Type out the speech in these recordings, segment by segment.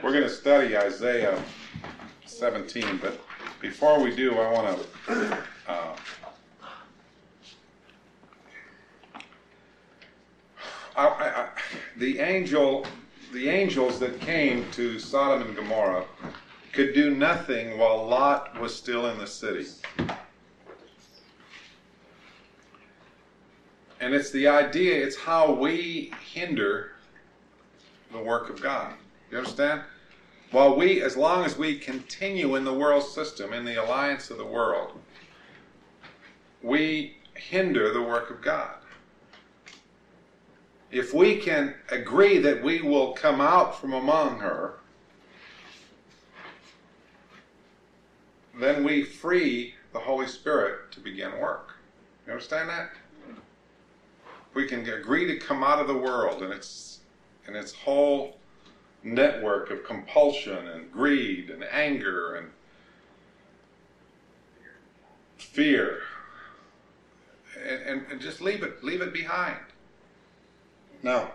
We're going to study Isaiah 17, but before we do, I want to the angels that came to Sodom and Gomorrah could do nothing while Lot was still in the city. And it's the idea, it's how we hinder the work of God. You understand? As long as we continue in the world system, in the alliance of the world, we hinder the work of God. If we can agree that we will come out from among her, then we free the Holy Spirit to begin work. You understand that? We can agree to come out of the world and its whole network of compulsion and greed and anger and fear, and just leave it behind. Now,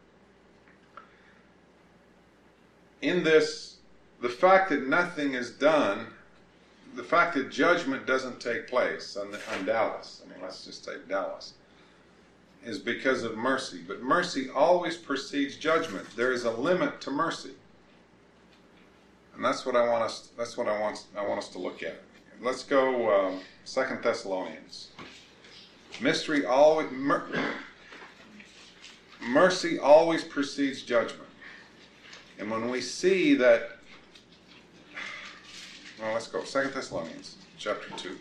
in this, the fact that nothing is done, the fact that judgment doesn't take place on Dallas, let's just take Dallas, is because of mercy. But mercy always precedes judgment. There is a limit to mercy, and that's what I want us to look at. Let's go 2 Thessalonians. Mercy always precedes judgment, and when we see that, well, let's go 2 Thessalonians chapter 2.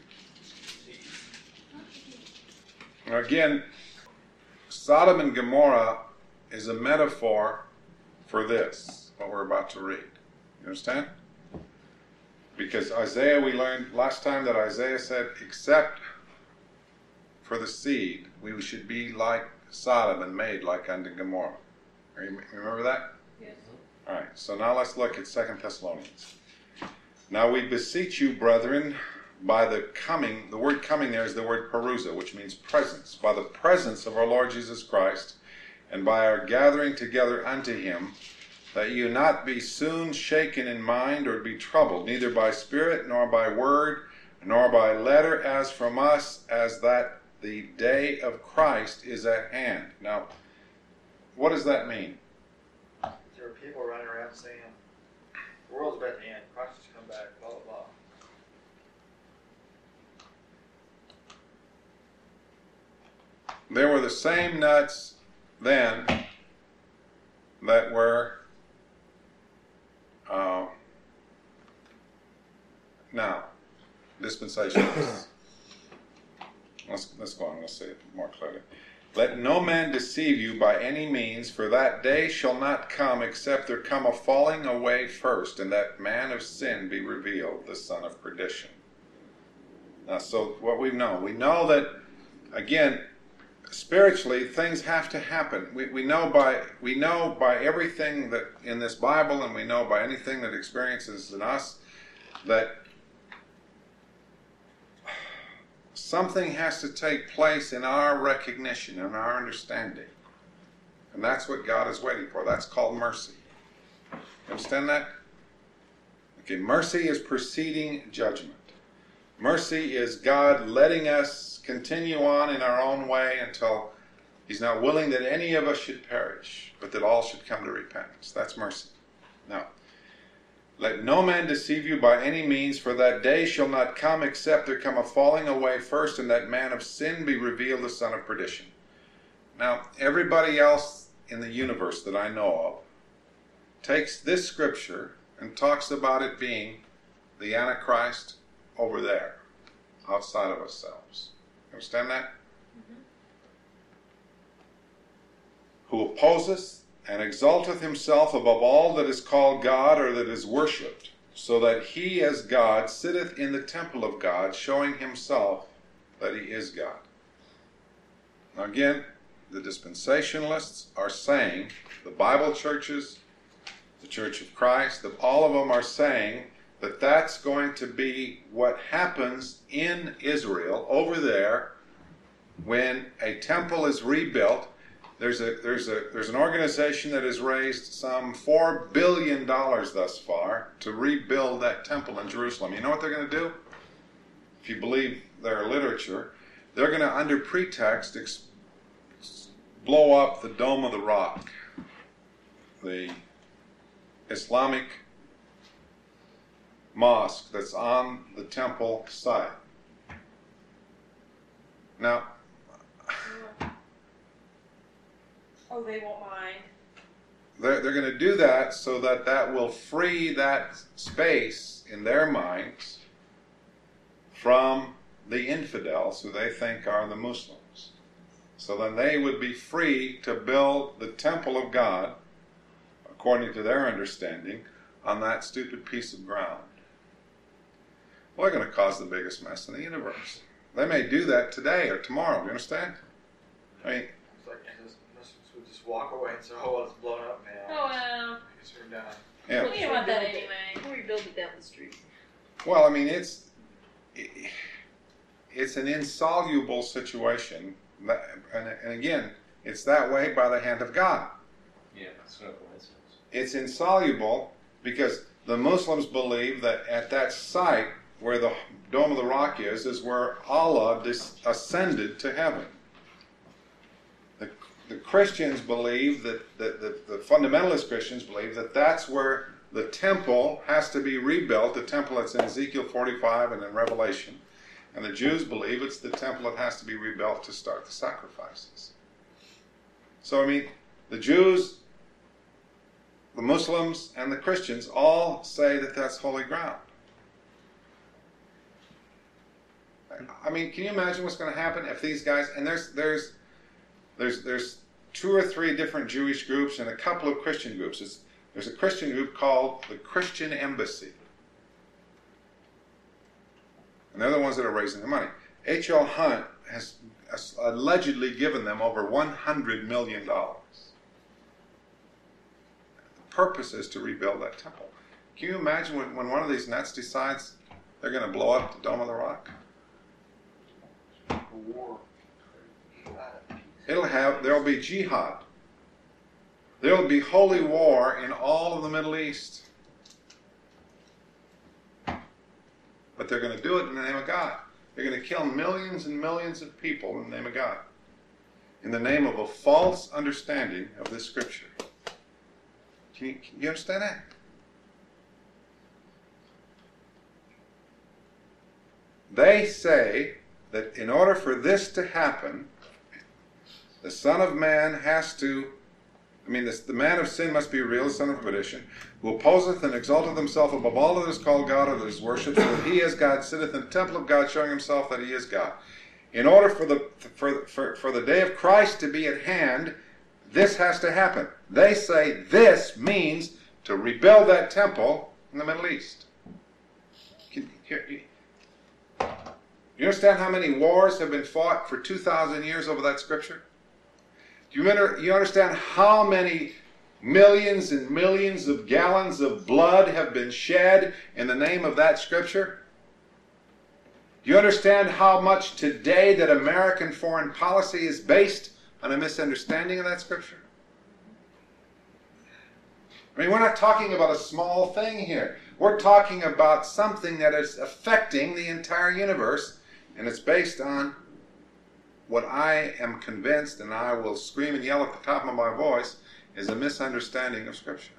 Now again, Sodom and Gomorrah is a metaphor for this, what we're about to read. You understand? Because Isaiah, we learned last time that Isaiah said, except for the seed, we should be like Sodom and made like unto Gomorrah. Remember that? Yes. All right, so now let's look at 2 Thessalonians. Now we beseech you, brethren, by the coming, the word coming there is the word parousia, which means presence, by the presence of our Lord Jesus Christ, and by our gathering together unto him, that you not be soon shaken in mind or be troubled, neither by spirit, nor by word, nor by letter as from us, as that the day of Christ is at hand. Now, what does that mean? There are people running around saying, the world's about to end, Christ has come back, blah, blah, blah. There were the same nuts then that were now dispensationalists. Let's go on. Let's say it more clearly. Let no man deceive you by any means, for that day shall not come except there come a falling away first, and that man of sin be revealed, the son of perdition. Now, so what we know that, again, spiritually, things have to happen. We know by everything that in this Bible, and we know by anything that experiences in us, that something has to take place in our recognition and our understanding. And that's what God is waiting for. That's called mercy. You understand that? Okay, mercy is preceding judgment. Mercy is God letting us continue on in our own way until he's not willing that any of us should perish, but that all should come to repentance. That's mercy. Now, let no man deceive you by any means, for that day shall not come except there come a falling away first, and that man of sin be revealed, the son of perdition. Now, everybody else in the universe that I know of takes this scripture and talks about it being the Antichrist over there, outside of ourselves. Understand that? Mm-hmm. Who opposes and exalteth himself above all that is called God or that is worshipped, so that he as God sitteth in the temple of God, showing himself that he is God. Now again, the dispensationalists are saying, the Bible churches, the Church of Christ, all of them are saying that that's going to be what happens in Israel over there when a temple is rebuilt. There's an organization that has raised some $4 billion thus far to rebuild that temple in Jerusalem. You know what they're going to do? If you believe their literature, they're going to, under pretext, blow up the Dome of the Rock, the Islamic mosque that's on the temple site. Now, oh, they won't mind. they're going to do that so that that will free that space in their minds from the infidels who they think are the Muslims. So then they would be free to build the temple of God, according to their understanding, on that stupid piece of ground. Well, they're going to cause the biggest mess in the universe. They may do that today or tomorrow, do you understand? I mean, It's like Muslims would just walk away and say, oh, well, it's blown up now. Oh, well. It's turned down. yeah. We didn't want that anyway. We'll rebuild it down the street. Well, I mean, it's an insoluble situation. And again, it's that way by the hand of God. Yeah, it's no coincidence. It's insoluble because the Muslims believe that at that site where the Dome of the Rock is where Allah ascended to heaven. The Christians believe that, the fundamentalist Christians believe that that's where the temple has to be rebuilt, the temple that's in Ezekiel 45 and in Revelation. And the Jews believe it's the temple that has to be rebuilt to start the sacrifices. So, I mean, the Jews, the Muslims, and the Christians all say that that's holy ground. I mean, can you imagine what's going to happen if these guys, and there's 2 or 3 different Jewish groups and a couple of Christian groups. There's a Christian group called the Christian Embassy. And they're the ones that are raising the money. H.L. Hunt has allegedly given them over $100 million. The purpose is to rebuild that temple. Can you imagine when one of these nuts decides they're going to blow up the Dome of the Rock? War. There'll be jihad. There'll be holy war in all of the Middle East. But they're going to do it in the name of God. They're going to kill millions and millions of people in the name of God. In the name of a false understanding of this scripture. Can you understand that? They say that in order for this to happen, the Son of Man has to, the man of sin must be real, the son of perdition, who opposeth and exalteth himself above all that is called God or that is worshipped, so that he as God sitteth in the temple of God, showing himself that he is God. In order for the day of Christ to be at hand, this has to happen. They say this means to rebuild that temple in the Middle East. You understand how many wars have been fought for 2,000 years over that scripture? Do you understand how many millions and millions of gallons of blood have been shed in the name of that scripture? Do you understand how much today that American foreign policy is based on a misunderstanding of that scripture? I mean, we're not talking about a small thing here. We're talking about something that is affecting the entire universe, and it's based on what I am convinced, and I will scream and yell at the top of my voice, is a misunderstanding of Scripture.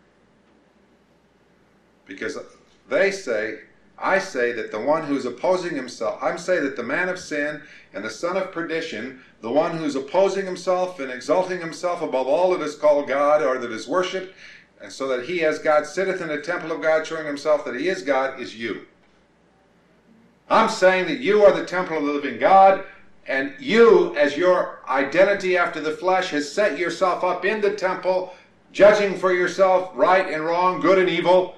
Because I say that the one who's opposing himself, I say that the man of sin and the son of perdition, the one who's opposing himself and exalting himself above all that is called God or that is worshipped, and so that he as God sitteth in the temple of God, showing himself that he is God, is you. I'm saying that you are the temple of the living God, and you, as your identity after the flesh, has set yourself up in the temple, judging for yourself right and wrong, good and evil.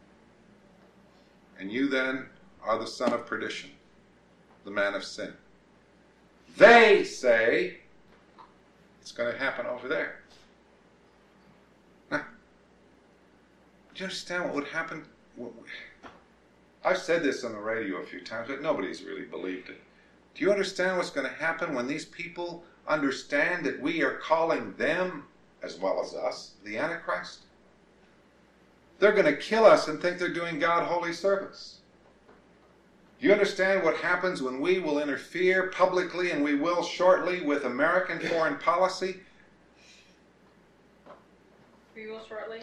And you then are the son of perdition, the man of sin. They say it's going to happen over there. Now, do you understand what would happen? I've said this on the radio a few times, but nobody's really believed it. Do you understand what's going to happen when these people understand that we are calling them, as well as us, the Antichrist? They're going to kill us and think they're doing God holy service. Do you understand what happens when we will interfere publicly, and we will shortly, with American foreign policy? We will shortly.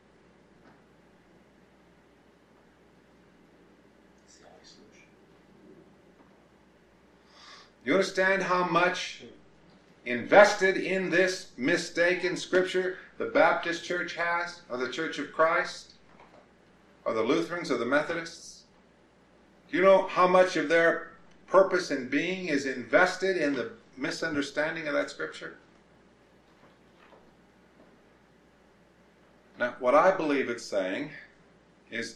It's the only solution. You understand how much invested in this mistaken scripture the Baptist Church has, or the Church of Christ, or the Lutherans, or the Methodists? Do you know how much of their purpose in being is invested in the misunderstanding of that scripture? Now, what I believe it's saying is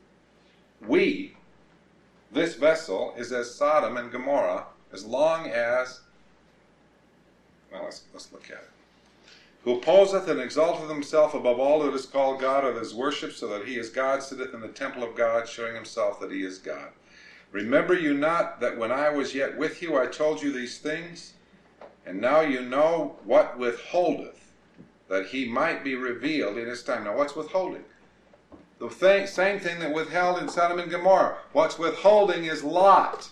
this vessel is as Sodom and Gomorrah, as long as, well, let's look at it. Who opposeth and exalteth himself above all that is called God, or that is worshipped, so that he is God, sitteth in the temple of God, showing himself that he is God. Remember you not that when I was yet with you, I told you these things? And now you know what withholdeth, that he might be revealed in his time. Now, what's withholding? The same thing that withheld in Sodom and Gomorrah. What's withholding is Lot.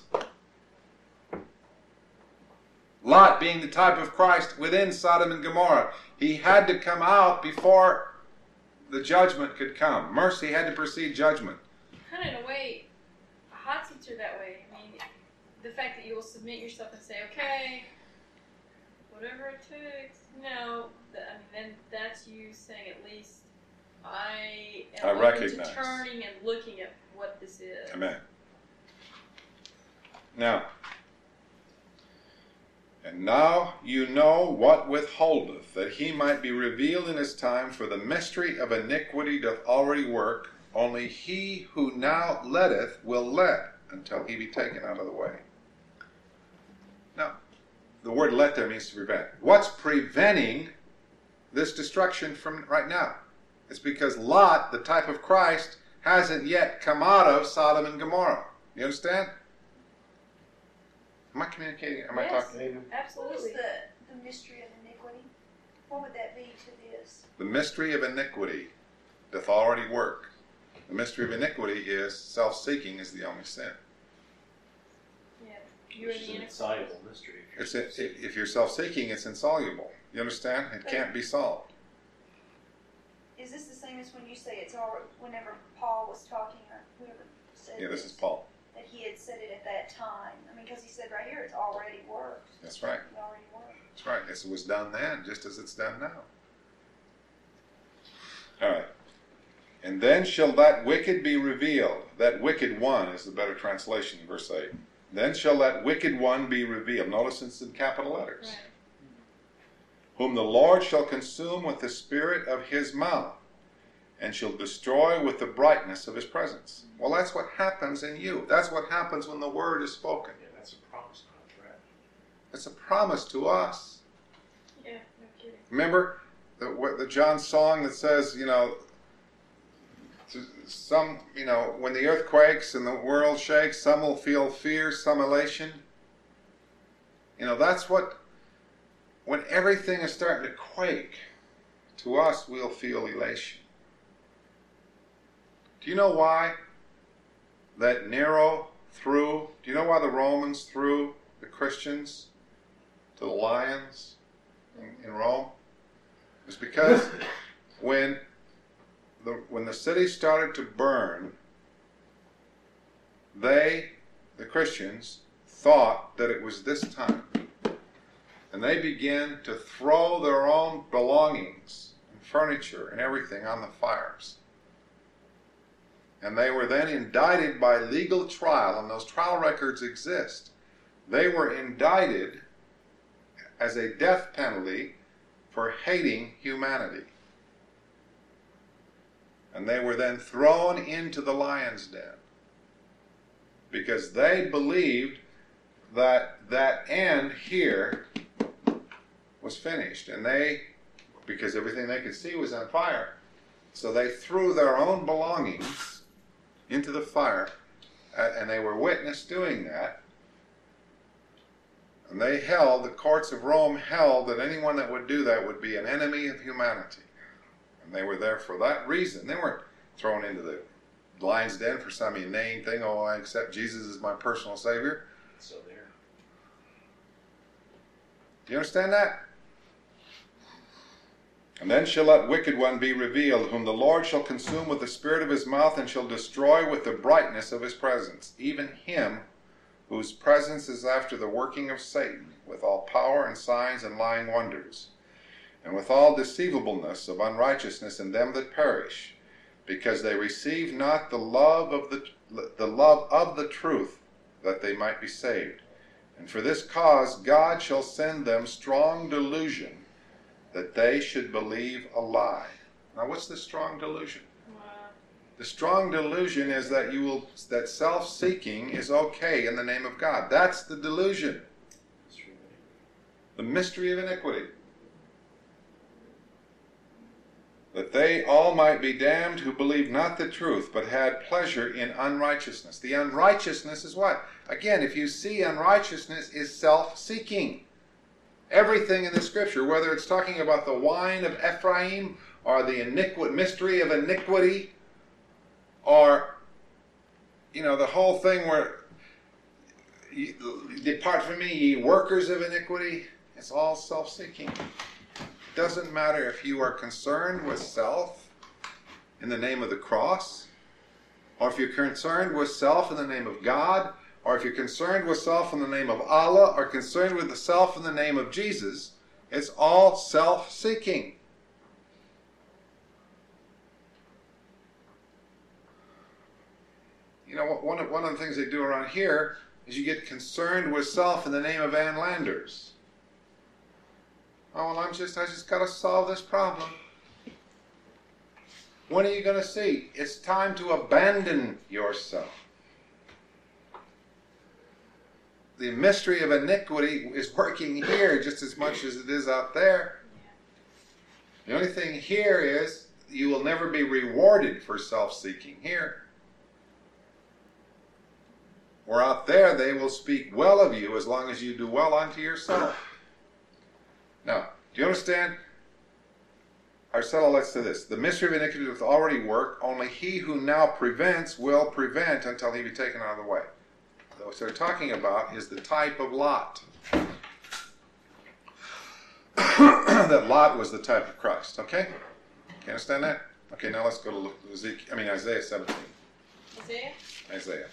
Lot being the type of Christ within Sodom and Gomorrah. He had to come out before the judgment could come. Mercy had to precede judgment. Kind of in a way, hot seats are that way. I mean, the fact that you will submit yourself and say, okay, whatever it takes. No, then that's you saying at least I am open recognize. to turning and looking at what this is. Amen. Now, and now you know what withholdeth, that he might be revealed in his time, for the mystery of iniquity doth already work, only he who now letteth will let until he be taken out of the way. Now, the word let there means to prevent. What's preventing this destruction from right now? It's because Lot, the type of Christ, hasn't yet come out of Sodom and Gomorrah. You understand? Am I communicating? Am I Yes. talking? What was Absolutely. the mystery of iniquity? What would that be to this? The mystery of iniquity doth already work. The mystery of iniquity is self-seeking is the only sin. Yeah. You Which and is the an Antichrist. insoluble mystery. If you're self-seeking, it's insoluble. You understand? It can't be solved. Is this the same as when you say it's already, whenever Paul was talking, or whoever said Yeah, this is Paul. that he had said it at that time? I mean, because he said right here, it's already worked. That's right. It already worked. That's right. It was done then, just as it's done now. All right. And then shall that wicked be revealed. That wicked one is the better translation, verse 8. Then shall that wicked one be revealed. Notice it's in capital letters. Right. Whom the Lord shall consume with the spirit of his mouth, and shall destroy with the brightness of his presence. Well, that's what happens in you. That's what happens when the word is spoken. Yeah, that's a promise, not a threat. It's a promise to us. Yeah, no kidding. Remember the John song that says, when the earth quakes and the world shakes, some will feel fear, some elation. That's what, when everything is starting to quake, to us we'll feel elation. Do you know why that Nero do you know why the Romans threw the Christians to the lions in Rome? It was because when the city started to burn, the Christians, thought that it was this time. And they began to throw their own belongings and furniture and everything on the fires. And they were then indicted by legal trial, and those trial records exist. They were indicted as a death penalty for hating humanity. And they were then thrown into the lion's den because they believed that that end here was finished. And because everything they could see was on fire, so they threw their own belongings into the fire, and they were witnessed doing that. And they held, the courts of Rome held that anyone that would do that would be an enemy of humanity. And they were there for that reason. They weren't thrown into the lion's den for some inane thing, oh, I accept Jesus as my personal Savior. So there. Do you understand that? And then shall that wicked one be revealed, whom the Lord shall consume with the spirit of his mouth, and shall destroy with the brightness of his presence, even him whose presence is after the working of Satan, with all power and signs and lying wonders, and with all deceivableness of unrighteousness in them that perish, because they receive not the love of the truth, that they might be saved. And for this cause God shall send them strong delusion, that they should believe a lie. Now, what's the strong delusion? Wow. The strong delusion is that self-seeking is okay in the name of God. That's the delusion. That's true. The mystery of iniquity. That they all might be damned who believed not the truth, but had pleasure in unrighteousness. The unrighteousness is what? Again, if you see unrighteousness is self-seeking. Everything in the scripture, whether it's talking about the wine of Ephraim, or the mystery of iniquity, or, the whole thing where, depart from me, ye workers of iniquity, it's all self-seeking. It doesn't matter if you are concerned with self in the name of the cross, or if you're concerned with self in the name of God, or if you're concerned with self in the name of Allah, or concerned with the self in the name of Jesus, it's all self-seeking. One of the things they do around here is you get concerned with self in the name of Ann Landers. Oh, well, I just got to solve this problem. When are you going to see? It's time to abandon yourself. The mystery of iniquity is working here just as much as it is out there. The only thing here is you will never be rewarded for self-seeking here. Or out there, they will speak well of you as long as you do well unto yourself. Now, do you understand? Arcella, let's do this. The mystery of iniquity doth already work, only he who now prevents will prevent until he be taken out of the way. What they're talking about is the type of Lot. That Lot was the type of Christ, okay? You understand that? Okay, now let's go to Isaiah 17. Isaiah? Isaiah.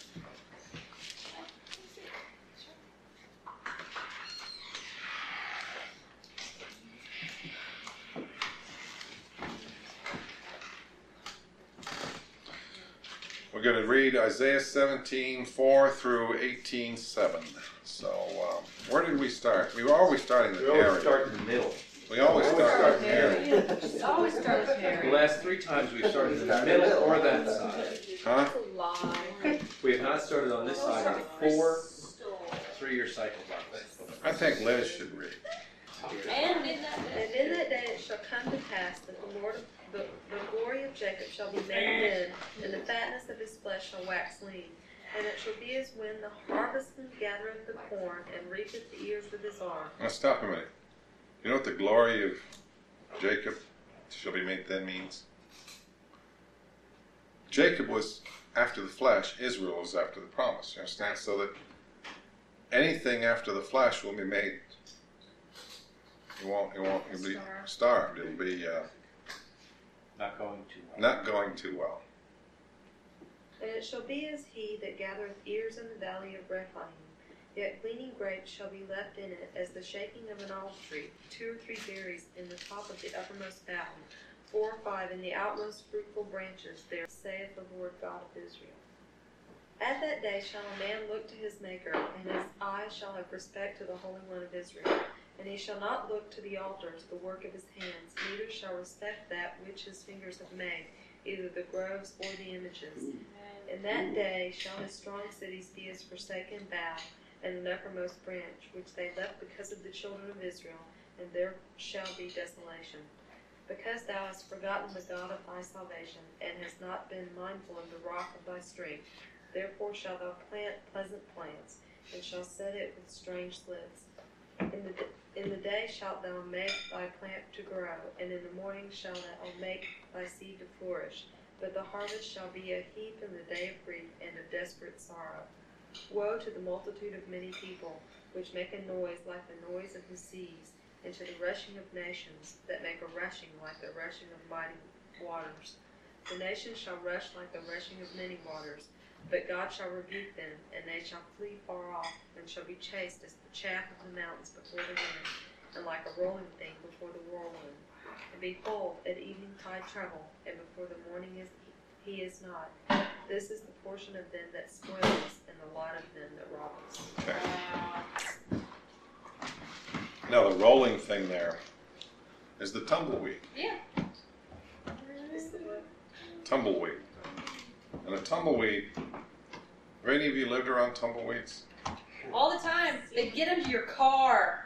We're going to read Isaiah 17, 4 through 18, 7. So, where did we start? We were always starting the We always Harry. start in the middle. We always start with Harry. It's always starts with The Harry. last 3 times we've started in the middle or that side. Huh? Lie. We have not started on this side in 4 3-year cycles like this. I think Liz should read. And in that And in that day it shall come to pass that the Lord, the glory of Jacob shall be made thin, and the fatness of his flesh shall wax lean. And it shall be as when the harvestman gathereth the corn, and reapeth the ears with his arm. Now stop a minute. You know what the glory of Jacob shall be made thin means? Jacob was after the flesh, Israel was after the promise. You understand? So that anything after the flesh will be made. You'll be starved. It'll be Not going too well. not going too well. And it shall be as he that gathereth ears in the valley of Rephaim. Yet gleaning grapes shall be left in it, as the shaking of an olive tree, 2 or 3 berries in the top of the uppermost fountain, 4 or 5 in the outmost fruitful branches. There saith the Lord God of Israel. At that day shall a man look to his Maker, and his eyes shall have respect to the Holy One of Israel. And he shall not look to the altars, the work of his hands, neither shall respect that which his fingers have made, either the groves or the images. In that day shall his strong cities be as forsaken bough, and an uppermost branch, which they left because of the children of Israel, and there shall be desolation. Because thou hast forgotten the God of thy salvation, and hast not been mindful of the rock of thy strength, therefore shalt thou plant pleasant plants, and shalt set it with strange slits. In the day shalt thou make thy plant to grow, and in the morning shalt thou make thy seed to flourish. But the harvest shall be a heap in the day of grief and of desperate sorrow. Woe to the multitude of many people, which make a noise like the noise of the seas, and to the rushing of nations, that make a rushing like the rushing of mighty waters. The nations shall rush like the rushing of many waters, but God shall rebuke them, and they shall flee far off, and shall be chased as the chaff of the mountains before the wind, and like a rolling thing before the whirlwind. And behold, at eventide trouble, and before the morning he is not. This is the portion of them that spoil us, and the lot of them that rob us. Okay. Now the rolling thing there is the tumbleweed. Yeah. Tumbleweed. And a tumbleweed, have any of you lived around tumbleweeds? All the time. They get into your car.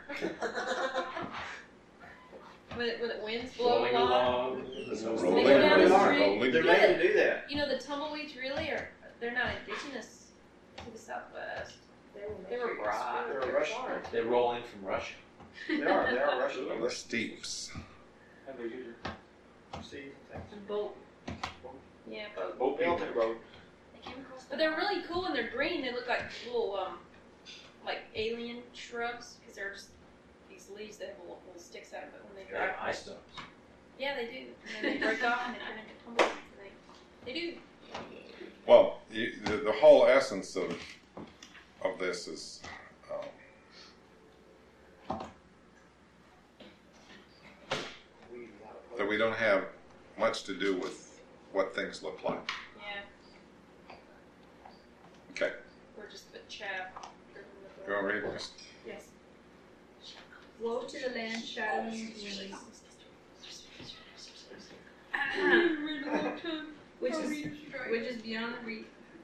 when it winds blow Rolling a lot. along. Rolling, go down the rolling, street. rolling. They're made to do that. You know, the tumbleweeds really are, they're not indigenous to the Southwest. They were brought. They're Russian. They roll in from Russia. They are Russian. On the steeps. Have they usually? Seeds and things. And boat. Yeah, boat. Boat Built people. the road. But they're really cool and they're green. They look like little, like alien shrubs because they're just these leaves that have little sticks out of it when they They're dry. like ice stones. Yeah, they do. And then they break off and they turn into tumbleweeds. They do. Well, the whole essence of this is that we don't have much to do with what things look like. Yeah, Okay, we're just the chaff. you want to read this? Yes. Woe to the land shadowing release, which is beyond the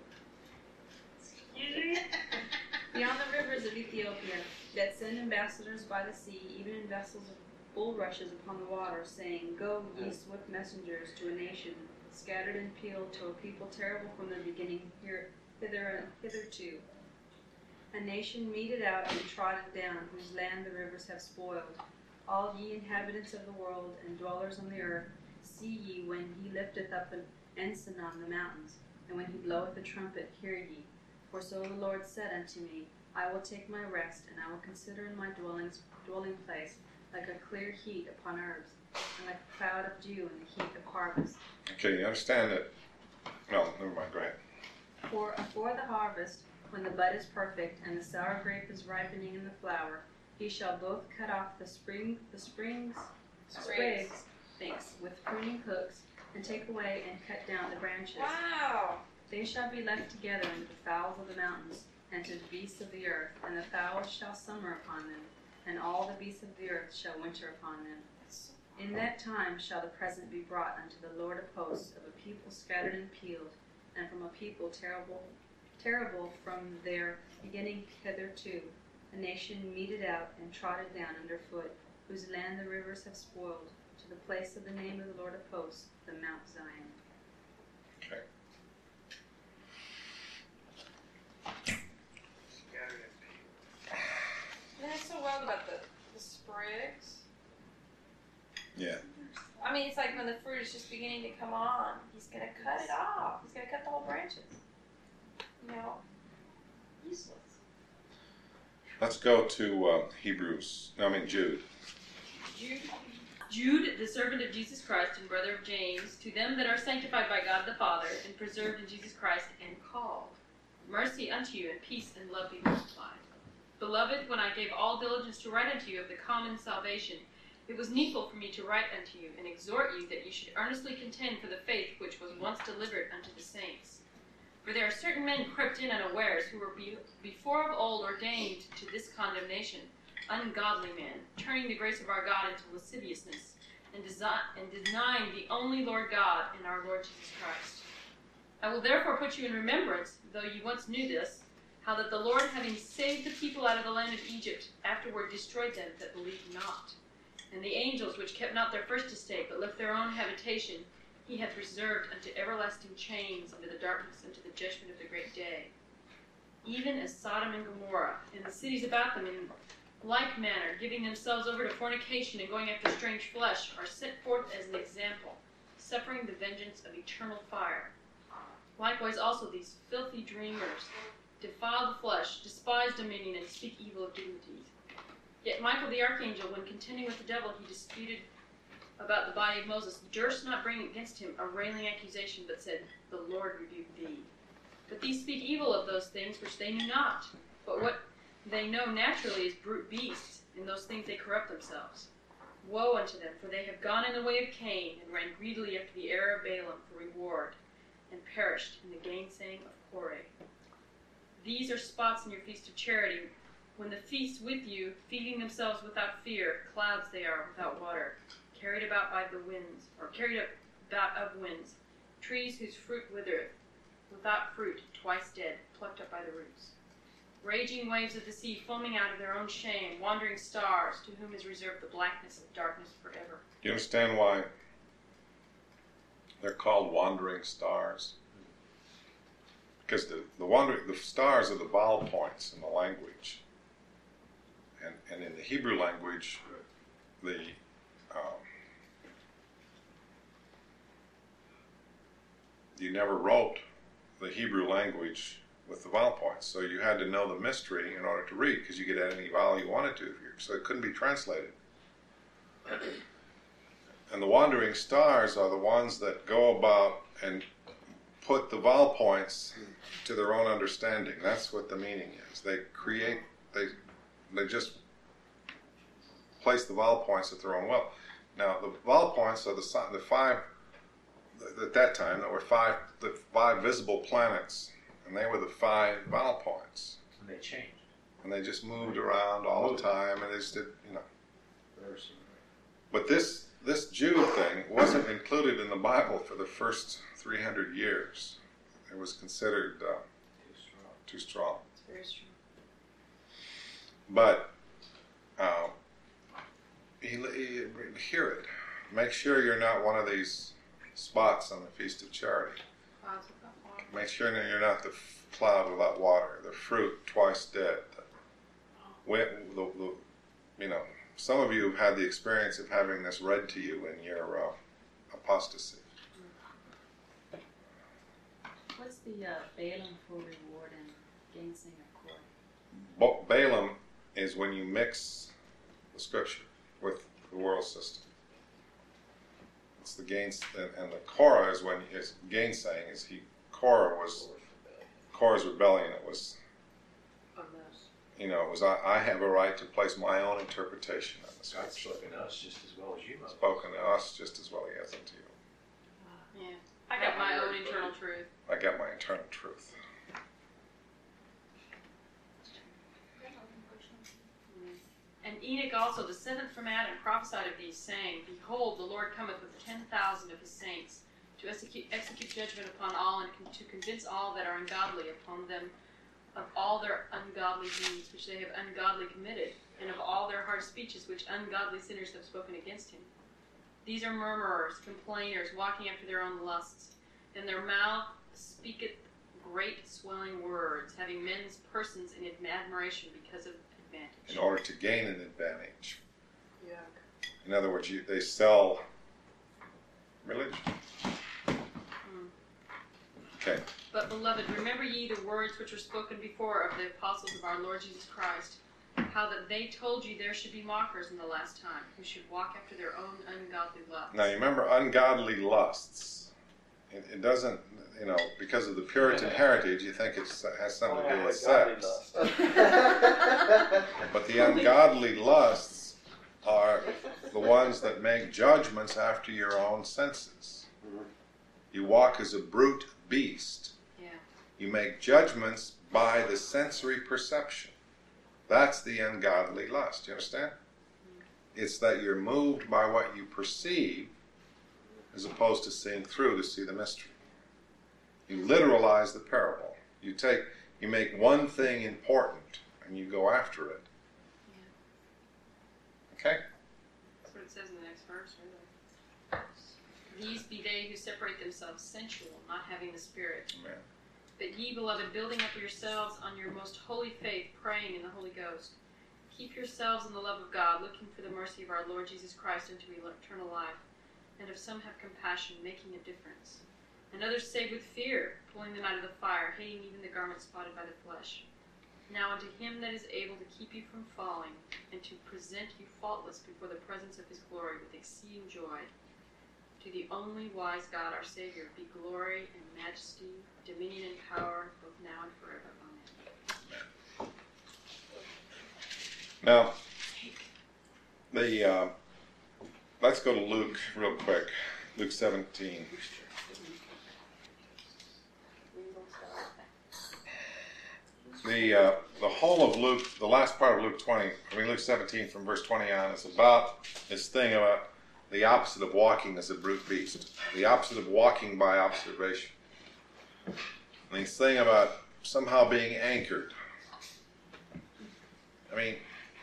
beyond the rivers of Ethiopia, that send ambassadors by the sea, even in vessels of bulrushes upon the water, saying, Go, ye swift messengers, to a nation scattered and peeled, to a people terrible from the beginning hitherto. A nation meted out and trodden down, whose land the rivers have spoiled. All ye inhabitants of the world, and dwellers on the earth, see ye when he lifteth up an ensign on the mountains, and when he bloweth a trumpet, hear ye. For so the Lord said unto me, I will take my rest, and I will consider in my dwelling place, like a clear heat upon herbs, and like a cloud of dew in the heat of harvest. Okay, you understand that? No, never mind, go ahead. For afore the harvest, when the bud is perfect, and the sour grape is ripening in the flower, he shall both cut off the sprigs with pruning hooks, and take away and cut down the branches. Wow. They shall be left together unto the fowls of the mountains, and to the beasts of the earth, and the fowls shall summer upon them, and all the beasts of the earth shall winter upon them. In that time shall the present be brought unto the Lord of hosts of a people scattered and peeled, and from a people terrible from their beginning hitherto, a nation meted out and trodden down under foot, whose land the rivers have spoiled, to the place of the name of the Lord of hosts, the Mount Zion. Okay. That's so wild about the sprigs. Yeah. I mean, it's like when the fruit is just beginning to come on, he's going to cut it off. He's going to cut the whole branches. You know, useless. Let's go to Jude. Jude, the servant of Jesus Christ and brother of James, to them that are sanctified by God the Father and preserved in Jesus Christ and called. Mercy unto you and peace and love be multiplied. Beloved, when I gave all diligence to write unto you of the common salvation, it was needful for me to write unto you and exhort you that you should earnestly contend for the faith which was once delivered unto the saints. For there are certain men crept in unawares, who were before of old ordained to this condemnation, ungodly men, turning the grace of our God into lasciviousness, and denying the only Lord God and our Lord Jesus Christ. I will therefore put you in remembrance, though you once knew this, how that the Lord, having saved the people out of the land of Egypt, afterward destroyed them that believed not. And the angels which kept not their first estate, but left their own habitation, he hath reserved unto everlasting chains, unto the darkness, unto the judgment of the great day. Even as Sodom and Gomorrah, and the cities about them, like manner, giving themselves over to fornication and going after strange flesh, are sent forth as an example, suffering the vengeance of eternal fire. Likewise also these filthy dreamers defile the flesh, despise dominion, and speak evil of dignities. Yet Michael the archangel, when contending with the devil, he disputed about the body of Moses, durst not bring against him a railing accusation, but said, The Lord rebuke thee. But these speak evil of those things which they knew not. But what they know naturally is brute beasts. In those things they corrupt themselves. Woe unto them, for they have gone in the way of Cain, and ran greedily after the error of Balaam for reward, and perished in the gainsaying of Korah. These are spots in your feast of charity, when the feast with you, feeding themselves without fear, clouds they are without water, carried about by the winds, or carried about of winds, trees whose fruit withereth, without fruit, twice dead, plucked up by the roots. Raging waves of the sea, foaming out of their own shame, wandering stars, to whom is reserved the blackness of darkness forever. Do you understand why they're called wandering stars? Because the stars are the vowel points in the language. And in the Hebrew language, you never wrote the Hebrew language with the vowel points, so you had to know the mystery in order to read, because you could add any vowel you wanted to, so it couldn't be translated. And the wandering stars are the ones that go about and put the vowel points to their own understanding. That's what the meaning is. They just place the vowel points at their own will. Now, the vowel points are the five, at that time, there were the five visible planets, and they were the five vowel points. And they changed. And they just moved around all the time, and they just did, But this Jude thing wasn't included in the Bible for the first 300 years. It was considered too strong. It's very strong. But hear it. Make sure you're not one of these spots on the Feast of Charity. Clouds without water. Make sure that you're not the cloud without water, the fruit twice dead. Some of you have had the experience of having this read to you in your apostasy. What's the Balaam for reward and gainsaying of Korah? Balaam is when you mix the scripture with the world system. It's the gains, and the Korah is when his gainsaying is Korah's rebellion. It was, it was I have a right to place my own interpretation on the God's scripture. spoken to us just as well as you have. Spoken to us just as well he has unto you. Yeah. I got my own internal truth. I got my internal truth. And Enoch also, the seventh from Adam, prophesied of these, saying, Behold, the Lord cometh with 10,000 of his saints, to execute judgment upon all, and to convince all that are ungodly upon them of all their ungodly deeds which they have ungodly committed, and of all their hard speeches which ungodly sinners have spoken against him. These are murmurers, complainers, walking after their own lusts, and their mouth speaketh great swelling words, having men's persons in admiration because of advantage. In order to gain an advantage. Yeah. In other words, they sell religion. Okay. But, beloved, remember ye the words which were spoken before of the apostles of our Lord Jesus Christ, how that they told you there should be mockers in the last time, who should walk after their own ungodly lusts. Now, you remember ungodly lusts. It doesn't, because of the Puritan heritage, you think it has something to do with sex. But the ungodly lusts are the ones that make judgments after your own senses. You walk as a brute beast. Yeah. You make judgments by the sensory perception. That's the ungodly lust. You understand? It's that you're moved by what you perceive as opposed to seeing through to see the mystery. You literalize the parable. You make one thing important and you go after it. Okay? That's what it says in the next verse, really. These be they who separate themselves sensual, not having the Spirit. Amen. But ye, beloved, building up yourselves on your most holy faith, praying in the Holy Ghost, keep yourselves in the love of God, looking for the mercy of our Lord Jesus Christ unto eternal life. And of some have compassion, making a difference. And others save with fear, pulling them out of the fire, hating even the garment spotted by the flesh. Now unto him that is able to keep you from falling, and to present you faultless before the presence of his glory with exceeding joy, to the only wise God our Savior, be glory and majesty, dominion and power, both now and forever. Amen. Now, let's go to Luke real quick. Luke 17. The whole of Luke, the last part of Luke 17 from verse 20 on, is about this thing about the opposite of walking as a brute beast, the opposite of walking by observation. And this thing about somehow being anchored. I mean,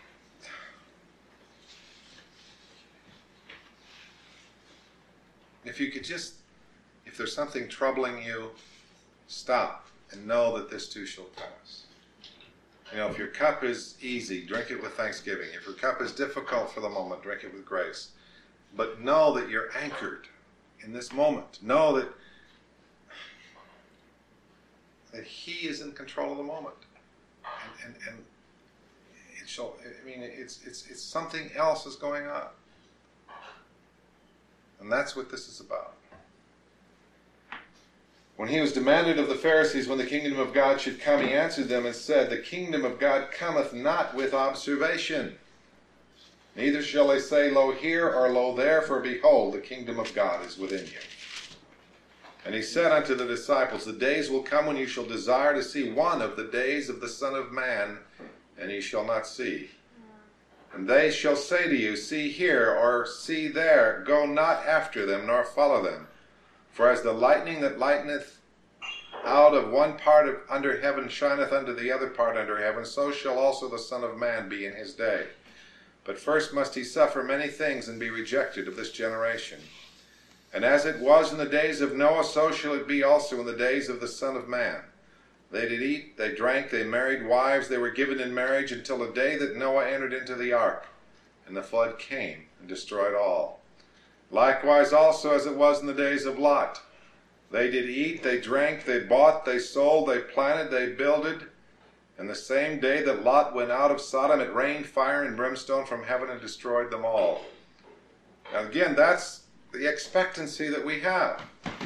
if you could just, if there's something troubling you, stop and know that this too shall pass. You know, if your cup is easy, drink it with thanksgiving. If your cup is difficult for the moment, drink it with grace. But know that you're anchored in this moment. Know that He is in control of the moment. And it shall, I mean, it's something else is going on. And that's what this is about. When he was demanded of the Pharisees when the kingdom of God should come, he answered them and said, the kingdom of God cometh not with observation. Neither shall they say, lo here or lo there, for behold, the kingdom of God is within you. And he said unto the disciples, the days will come when you shall desire to see one of the days of the Son of Man, and ye shall not see. And they shall say to you, see here, or see there, go not after them, nor follow them. For as the lightning that lighteneth out of one part of under heaven shineth unto the other part under heaven, so shall also the Son of Man be in his day. But first must he suffer many things and be rejected of this generation. And as it was in the days of Noah, so shall it be also in the days of the Son of Man. They did eat, they drank, they married wives, they were given in marriage until the day that Noah entered into the ark, and the flood came and destroyed all. Likewise also as it was in the days of Lot. They did eat, they drank, they bought, they sold, they planted, they builded. And the same day that Lot went out of Sodom, it rained fire and brimstone from heaven and destroyed them all. Now again, that's the expectancy that we have.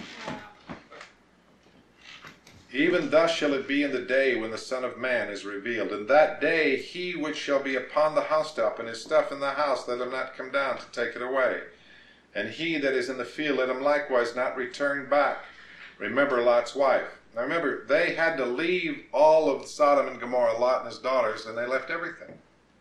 Even thus shall it be in the day when the Son of Man is revealed. In that day he which shall be upon the housetop, and his stuff in the house, let him not come down to take it away. And he that is in the field, let him likewise not return back. Remember Lot's wife. Now remember, they had to leave all of Sodom and Gomorrah, Lot and his daughters, and they left everything.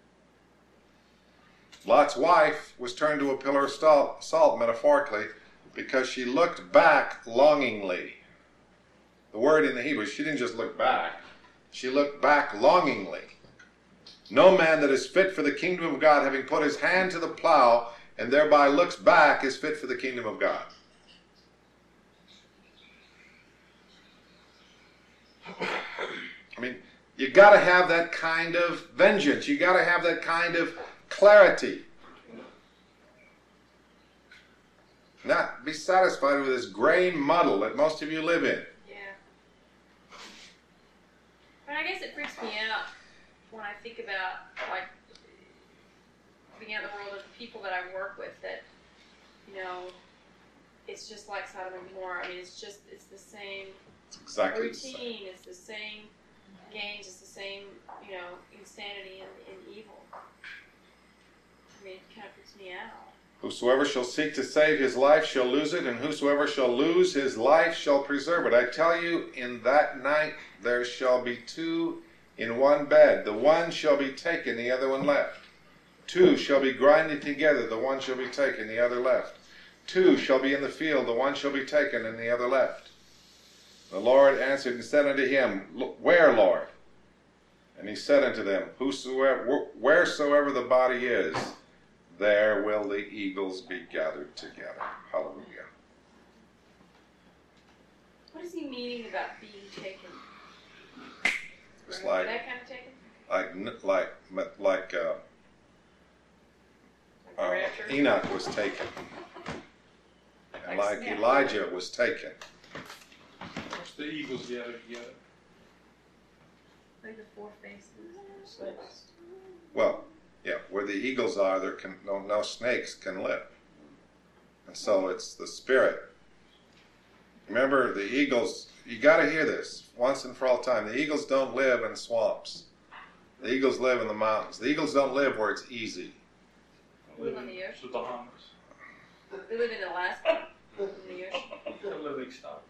Lot's wife was turned to a pillar of salt, metaphorically, because she looked back longingly. The word in the Hebrew, she didn't just look back. She looked back longingly. No man that is fit for the kingdom of God, having put his hand to the plow, and thereby looks back, is fit for the kingdom of God. I mean, you got to have that kind of vengeance. You got to have that kind of clarity. Not be satisfied with this gray muddle that most of you live in. Yeah. But I guess it freaks me out when I think about, like, being out in the world of the people that I work with, that, you know, it's just like Sodom and Gomorrah. I mean, it's the same Exactly routine, it's the same games, it's the same, you know, insanity and evil. I mean, it kind of freaks me out. Whosoever shall seek to save his life shall lose it, and whosoever shall lose his life shall preserve it. I tell you, in that night there shall be two in one bed. The one shall be taken, the other one left. Two shall be grinded together, the one shall be taken, the other left. Two shall be in the field, the one shall be taken, and the other left. The Lord answered and said unto him, where, Lord? And he said unto them, wheresoever the body is, there will the eagles be gathered together. Hallelujah. What is he meaning about being taken? It's like, That kind of taken? like Rapture. Enoch was taken, and like Elijah was taken. Once the eagles gathered together. Like the four faces. Well, yeah, where the eagles are, there can no snakes can live, and so it's the spirit. Remember, the eagles. You got to hear this once and for all time. The eagles don't live in swamps. The eagles live in the mountains. The eagles don't live where it's easy. They live on the ocean. The Bahamas. They live in Alaska. In the ocean. The Livingston.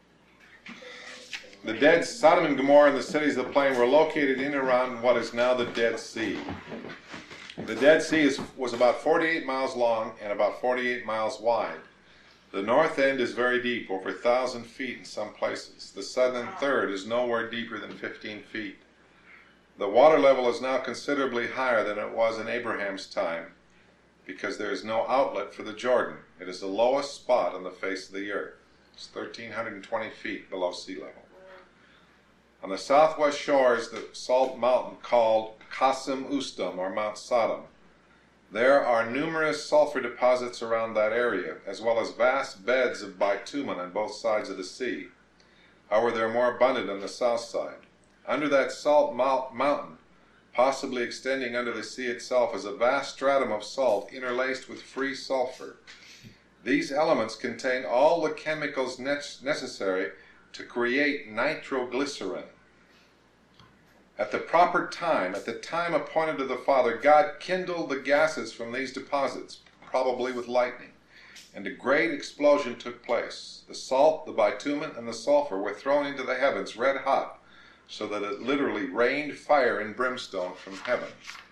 The dead Sodom and Gomorrah and the cities of the plain were located in and around what is now the Dead Sea. The Dead Sea was about 48 miles long and about 48 miles wide. The north end is very deep, over 1,000 feet in some places. The southern third is nowhere deeper than 15 feet. The water level is now considerably higher than it was in Abraham's time because there is no outlet for the Jordan. It is the lowest spot on the face of the earth. It's 1,320 feet below sea level. On the southwest shore is the salt mountain called Qasim Ustam, or Mount Sodom. There are numerous sulfur deposits around that area, as well as vast beds of bitumen on both sides of the sea. However, they are more abundant on the south side. Under that salt mountain, possibly extending under the sea itself, is a vast stratum of salt interlaced with free sulfur. These elements contain all the chemicals necessary to create nitroglycerin. At the proper time, at the time appointed to the Father, God kindled the gases from these deposits, probably with lightning, and a great explosion took place. The salt, the bitumen, and the sulfur were thrown into the heavens red hot, so that it literally rained fire and brimstone from heaven.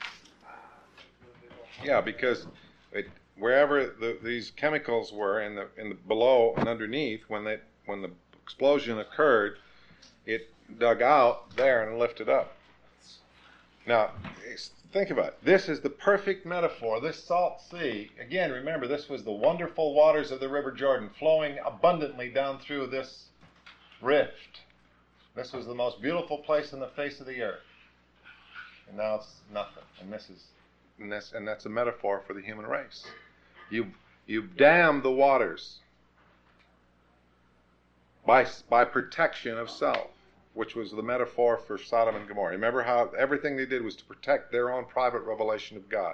Yeah, because wherever these chemicals were in the below and underneath, when the explosion occurred, it dug out there and lifted up. Now, think about it. This is the perfect metaphor. This salt sea, again, remember, this was the wonderful waters of the River Jordan flowing abundantly down through this rift. This was the most beautiful place on the face of the earth. And now it's nothing. And that's a metaphor for the human race. You've dammed the waters by protection of self, which was the metaphor for Sodom and Gomorrah. Remember how everything they did was to protect their own private revelation of God,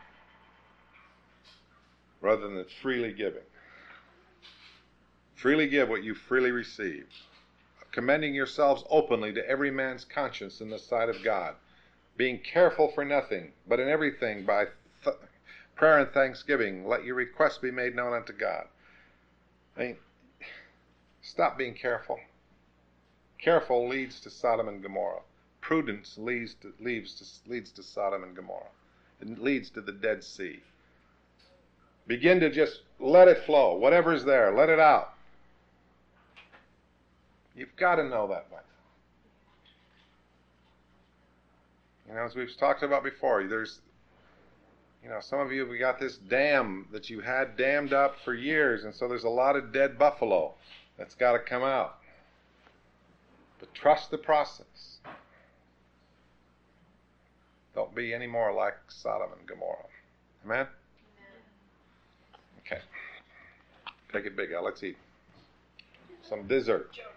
rather than freely giving. Freely give what you freely receive, commending yourselves openly to every man's conscience in the sight of God, being careful for nothing, but in everything by prayer and thanksgiving, let your requests be made known unto God. Stop being careful. Careful leads to Sodom and Gomorrah. Prudence leads to Sodom and Gomorrah. It leads to the Dead Sea. Begin to just let it flow. Whatever's there, let it out. You've got to know that by now. As we've talked about before, there's, some of you have got this dam that you had dammed up for years, and so there's a lot of dead buffalo that's got to come out. But trust the process. Don't be any more like Sodom and Gomorrah. Amen? Okay. Take it big. Let's eat some dessert.